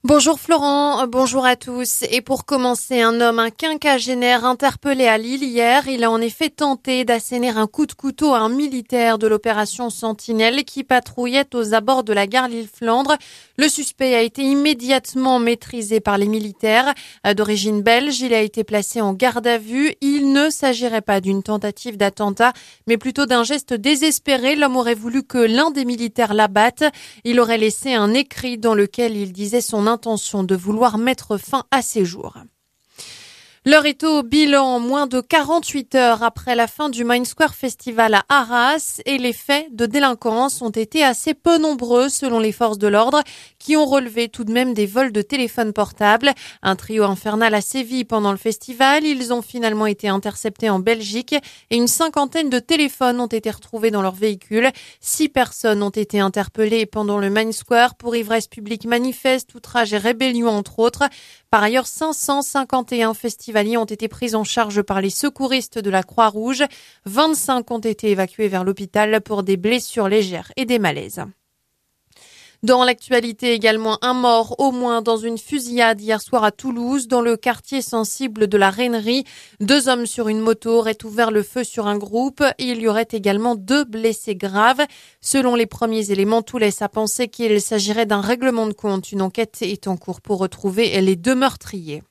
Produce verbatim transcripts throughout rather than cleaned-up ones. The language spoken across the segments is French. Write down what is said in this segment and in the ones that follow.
Bonjour Florent, bonjour à tous. Et pour commencer, un homme, un quinquagénaire interpellé à Lille hier. Il a en effet tenté d'asséner un coup de couteau à un militaire de l'opération Sentinelle qui patrouillait aux abords de la gare Lille-Flandre. Le suspect a été immédiatement maîtrisé par les militaires. D'origine belge, il a été placé en garde à vue. Il ne s'agirait pas d'une tentative d'attentat, mais plutôt d'un geste désespéré. L'homme aurait voulu que l'un des militaires l'abatte. Il aurait laissé un écrit dans lequel il disait son intention de vouloir mettre fin à ses jours. L'heure est au bilan, moins de quarante-huit heures après la fin du Mind Square Festival à Arras, et les faits de délinquance ont été assez peu nombreux selon les forces de l'ordre qui ont relevé tout de même des vols de téléphones portables. Un trio infernal a sévi pendant le festival. Ils ont finalement été interceptés en Belgique et une cinquantaine de téléphones ont été retrouvés dans leur véhicule. Six personnes ont été interpellées pendant le Mind Square pour ivresse publique manifeste, outrage et rébellion entre autres. Par ailleurs, cinq cent cinquante et un festivaliers ont été pris en charge par les secouristes de la Croix-Rouge. vingt-cinq ont été évacués vers l'hôpital pour des blessures légères et des malaises. Dans l'actualité également, un mort au moins dans une fusillade hier soir à Toulouse, dans le quartier sensible de la Rainerie. Deux hommes sur une moto auraient ouvert le feu sur un groupe. Il y aurait également deux blessés graves. Selon les premiers éléments, tout laisse à penser qu'il s'agirait d'un règlement de compte. Une enquête est en cours pour retrouver les deux meurtriers.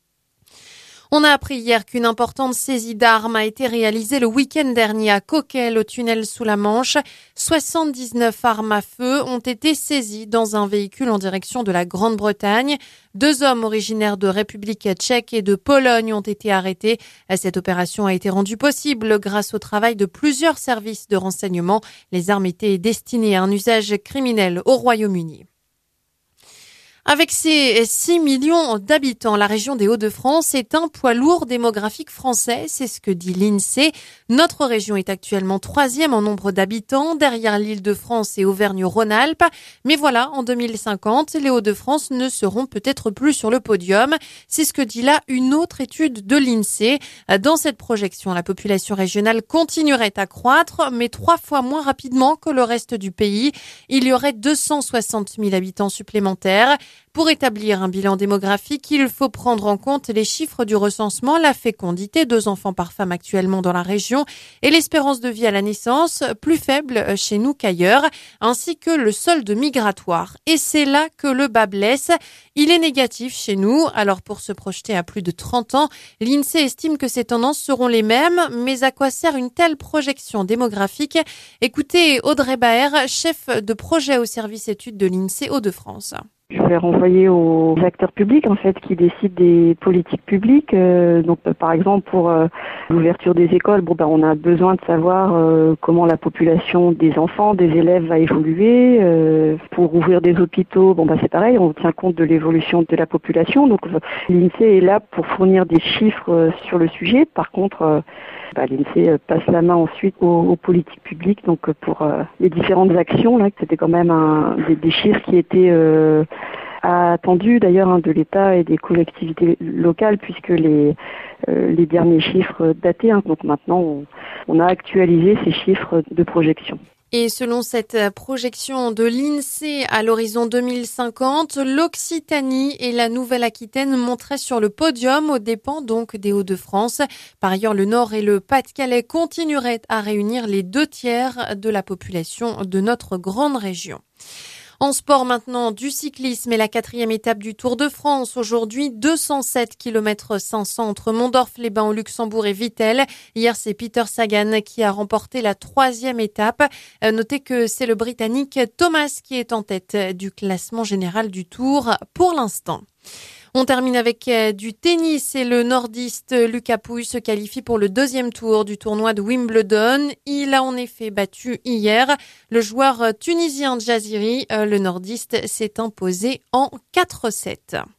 On a appris hier qu'une importante saisie d'armes a été réalisée le week-end dernier à Coquelles, au tunnel sous la Manche. soixante-dix-neuf armes à feu ont été saisies dans un véhicule en direction de la Grande-Bretagne. Deux hommes originaires de République tchèque et de Pologne ont été arrêtés. Cette opération a été rendue possible grâce au travail de plusieurs services de renseignement. Les armes étaient destinées à un usage criminel au Royaume-Uni. Avec ses six millions d'habitants, la région des Hauts-de-France est un poids lourd démographique français, c'est ce que dit l'INSEE. Notre région est actuellement troisième en nombre d'habitants, derrière l'Île-de-France et Auvergne-Rhône-Alpes. Mais voilà, en deux mille cinquante, les Hauts-de-France ne seront peut-être plus sur le podium. C'est ce que dit là une autre étude de l'INSEE. Dans cette projection, la population régionale continuerait à croître, mais trois fois moins rapidement que le reste du pays. Il y aurait deux cent soixante mille habitants supplémentaires. Pour établir un bilan démographique, il faut prendre en compte les chiffres du recensement, la fécondité, deux enfants par femme actuellement dans la région, et l'espérance de vie à la naissance, plus faible chez nous qu'ailleurs, ainsi que le solde migratoire. Et c'est là que le bas blesse. Il est négatif chez nous. Alors pour se projeter à plus de trente ans, l'INSEE estime que ces tendances seront les mêmes. Mais à quoi sert une telle projection démographique? Écoutez Audrey Baer, chef de projet au service études de l'INSEE Hauts-de-France. Je vais renvoyer aux acteurs publics en fait qui décident des politiques publiques. Euh, donc par exemple pour euh, l'ouverture des écoles, bon ben on a besoin de savoir euh, comment la population des enfants, des élèves va évoluer. Euh, pour ouvrir des hôpitaux, bon ben c'est pareil, on tient compte de l'évolution de la population. Donc l'INSEE est là pour fournir des chiffres euh, sur le sujet. Par contre, euh, bah, l'INSEE passe la main ensuite aux, aux politiques publiques. Donc pour euh, les différentes actions là, c'était quand même un, des, des chiffres qui étaient euh, attendu d'ailleurs hein, de l'État et des collectivités locales puisque les euh, les derniers chiffres dataient. Hein, donc maintenant, on, on a actualisé ces chiffres de projection. Et selon cette projection de l'INSEE à l'horizon deux mille cinquante, l'Occitanie et la Nouvelle-Aquitaine monteraient sur le podium aux dépens donc des Hauts-de-France. Par ailleurs, le Nord et le Pas-de-Calais continueraient à réunir les deux tiers de la population de notre grande région. En sport maintenant, du cyclisme et la quatrième étape du Tour de France. Aujourd'hui, deux cent sept kilomètres cinq cents entre Mondorf-les-Bains au Luxembourg et Vittel. Hier, c'est Peter Sagan qui a remporté la troisième étape. Notez que c'est le Britannique Thomas qui est en tête du classement général du Tour pour l'instant. On termine avec du tennis et le nordiste Lucas Pouille se qualifie pour le deuxième tour du tournoi de Wimbledon. Il a en effet battu hier le joueur tunisien Jaziri. Le nordiste s'est imposé en quatre sept.